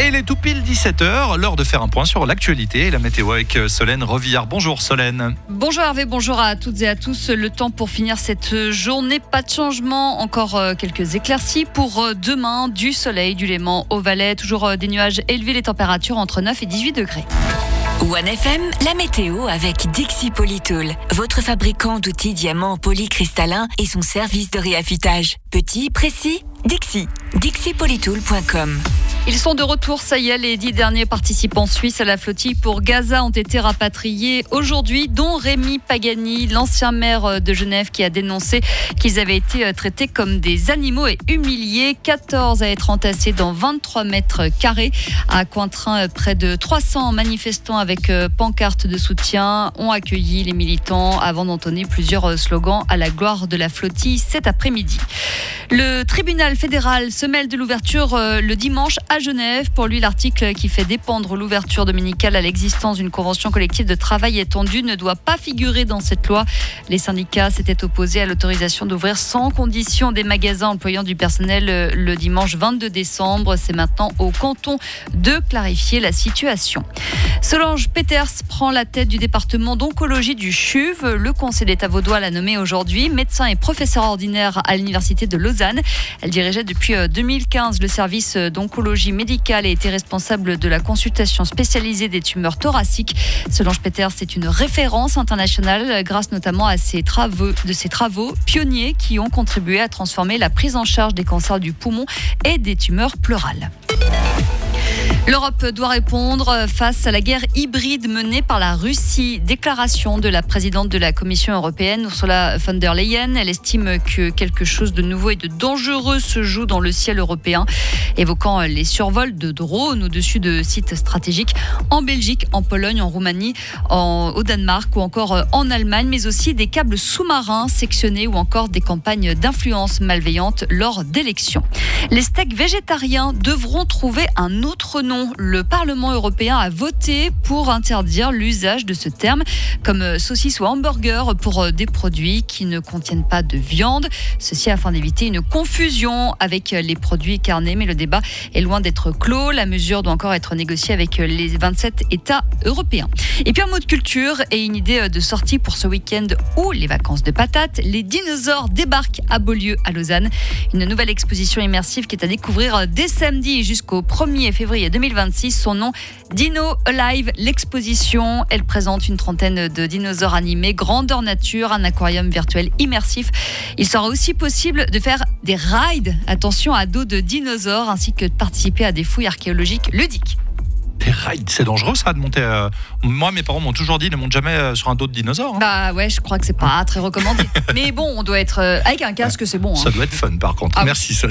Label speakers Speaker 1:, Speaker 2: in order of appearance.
Speaker 1: Et il est tout pile 17h, l'heure de faire un point sur l'actualité et la météo avec Solène Revillard. Bonjour Solène.
Speaker 2: Bonjour Hervé, bonjour à toutes et à tous. Le temps pour finir cette journée, pas de changement, encore quelques éclaircies pour demain, du soleil, du Léman au Valais, toujours des nuages élevés, les températures entre 9 et 18 degrés.
Speaker 3: OneFM, la météo avec Dixi Polytool, votre fabricant d'outils diamants polycristallins et son service de réaffûtage. Petit, précis, Dixi. DixiPolytool.com.
Speaker 2: Ils sont de retour, ça y est, les 10 derniers participants suisses à la flottille pour Gaza ont été rapatriés aujourd'hui, dont Rémi Pagani, l'ancien maire de Genève, qui a dénoncé qu'ils avaient été traités comme des animaux et humiliés. 14 à être entassés dans 23 mètres carrés. À Cointrin, près de 300 manifestants avec pancartes de soutien ont accueilli les militants avant d'entonner plusieurs slogans à la gloire de la flottille cet après-midi. Le tribunal fédéral se mêle de l'ouverture le dimanche à Genève. Pour lui, l'article qui fait dépendre l'ouverture dominicale à l'existence d'une convention collective de travail étendue ne doit pas figurer dans cette loi. Les syndicats s'étaient opposés à l'autorisation d'ouvrir sans condition des magasins employant du personnel le dimanche 22 décembre. C'est maintenant au canton de clarifier la situation. Solange Peters prend la tête du département d'oncologie du CHUV. Le Conseil d'État vaudois l'a nommée aujourd'hui médecin et professeur ordinaire à l'université de Lausanne. Elle dirigeait depuis 2015 le service d'oncologie médicale et était responsable de la consultation spécialisée des tumeurs thoraciques. Solange Peters est une référence internationale grâce notamment à ses travaux pionniers qui ont contribué à transformer la prise en charge des cancers du poumon et des tumeurs pleurales. L'Europe doit répondre face à la guerre hybride menée par la Russie. Déclaration de la présidente de la Commission européenne, Ursula von der Leyen. Elle estime que quelque chose de nouveau et de dangereux se joue dans le ciel européen, évoquant les survols de drones au-dessus de sites stratégiques en Belgique, en Pologne, en Roumanie, au Danemark ou encore en Allemagne, mais aussi des câbles sous-marins sectionnés ou encore des campagnes d'influence malveillante lors d'élections. Les steaks végétariens devront trouver un autre nom. Le Parlement européen a voté pour interdire l'usage de ce terme comme saucisse ou hamburger pour des produits qui ne contiennent pas de viande. Ceci afin d'éviter une confusion avec les produits carnés. Mais le débat est loin d'être clos. La mesure doit encore être négociée avec les 27 États européens. Et puis un mot de culture et une idée de sortie pour ce week-end ou les vacances de patates. Les dinosaures débarquent à Beaulieu, à Lausanne. Une nouvelle exposition immersive qui est à découvrir dès samedi jusqu'au 1er février 2026. Son nom, Dino Alive, l'exposition. Elle présente une trentaine de dinosaures animés, grandeur nature, un aquarium virtuel immersif. Il sera aussi possible de faire des rides, attention, à dos de dinosaures, ainsi que de participer à des fouilles archéologiques ludiques.
Speaker 1: Des rides, c'est dangereux ça de monter. Moi, mes parents m'ont toujours dit ne monte jamais sur un dos de dinosaure.
Speaker 2: Bah ouais, je crois que c'est pas très recommandé. Mais bon, on doit être avec un casque, c'est bon.
Speaker 1: Ça doit être fun par contre. Merci.